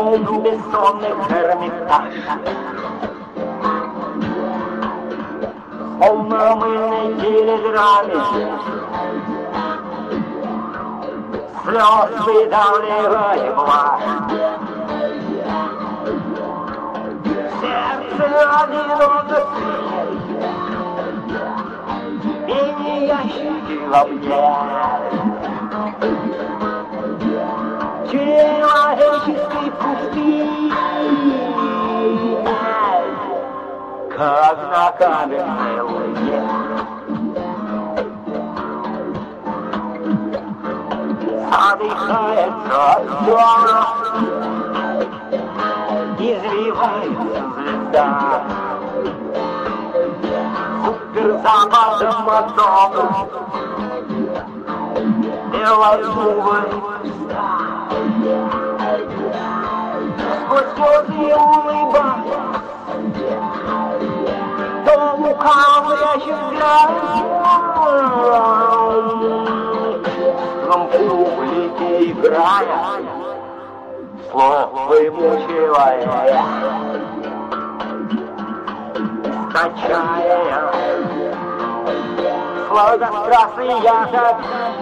Пойду бессонных Эрмитаж. В полномыльной телеграмме слез выдавливая плащ. Сердце одиноко и не ящики во мне. Человеческой пустыни, как на каменной луне. Задыхается взор, извивается звезда. Суперзападом мотор, белозубый уста. Сквозь слезы улыбаясь, то лукаво прячет взгляд. Публики играя, слов вымучивая, качая сладострастный ягод.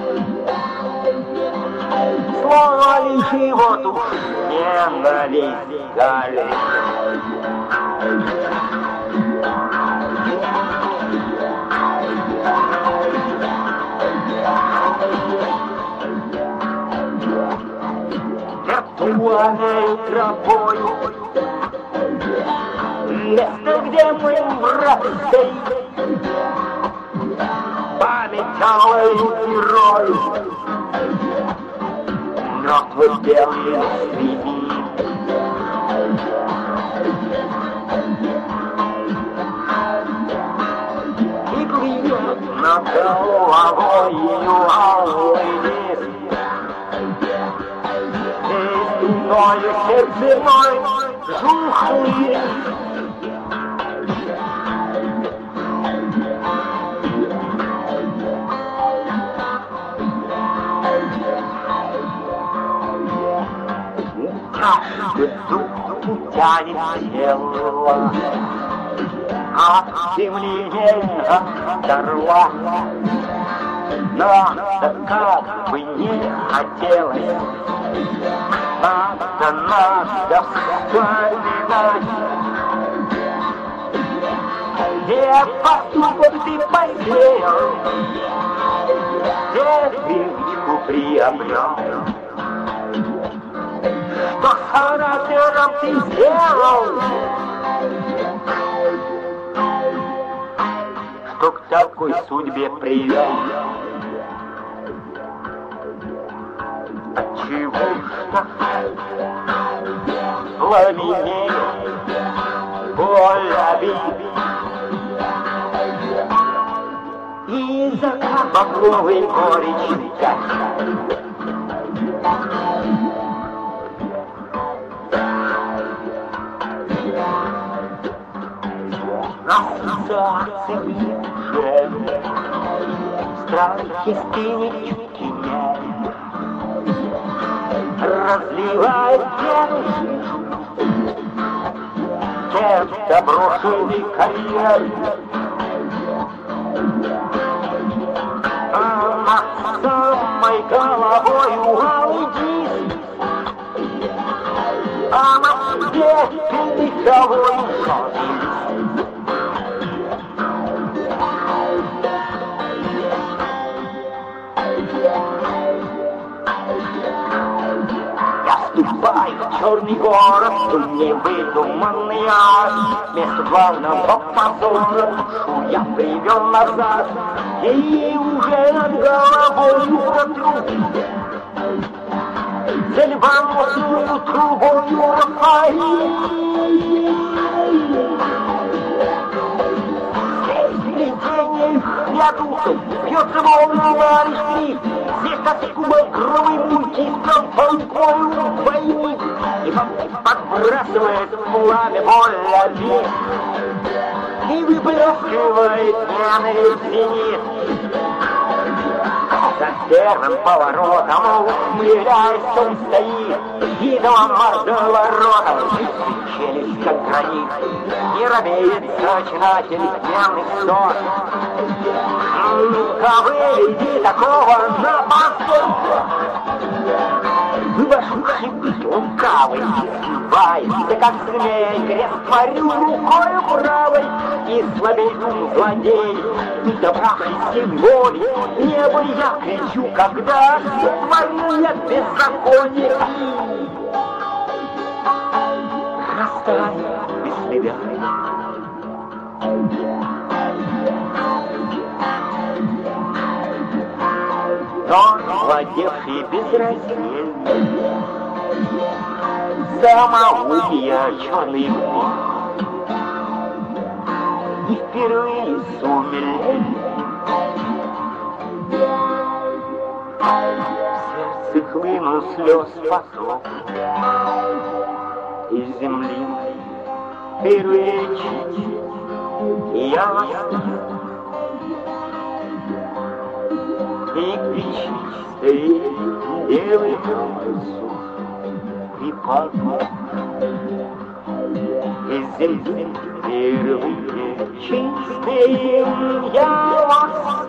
Слово лишь его душ ненависть горит. Виртуальной тропою место, где мы врасты, память алою герою мертвых белых свиней. И плюет над головой ее алый лист. Мною сердце мой жухлый. Тяжкий дух тянет тело от земли не оторва. Надо, как бы не хотелось, надо вспоминать, где поступок ты посеял, где привычку приобрел, что с характером ты сделал, что к такой судьбе привел. Отчего что пламенеет боль обид и за багровой горечью гасит. Ассоциации уже страхи стынет чуть меняет, разливает пену кем-то брошенный карьер. А над самой головой алый диск, а на себе пиковой шаг. Ступай в черный город, в невыдуманный ад. Вместо главного позора душу я привел назад. И уже над головой протру зельбоносную трубою Рафаэль. Здесь плетение ядусов бьется волна на лишь. Здесь тоску багровой мульки с толпой войны. И подбрасывает пламя боль обид и выплескивает ненависть в зенит. первым поворотом, ухмыляясь, он стоит, видом мордоворотом, челюсть как гранит, не робеет зачинатель дневных ссор. Ну-ка, выведи такого на посту! Вашу хибить лукавый, сбивает, да как змей, крест творю рукою правой, и слабей ум злодей, добравшись силы воли, небо я кричу, когда сотворил я беззаконие. Растаю без следа. Но владевший безраздельно самоумия черный гнев, и впервые с умилением в сердце хлынул слез поток из земли. Впервые чуть ясно и к чистой белой носу припал из земли впервые чистым я вас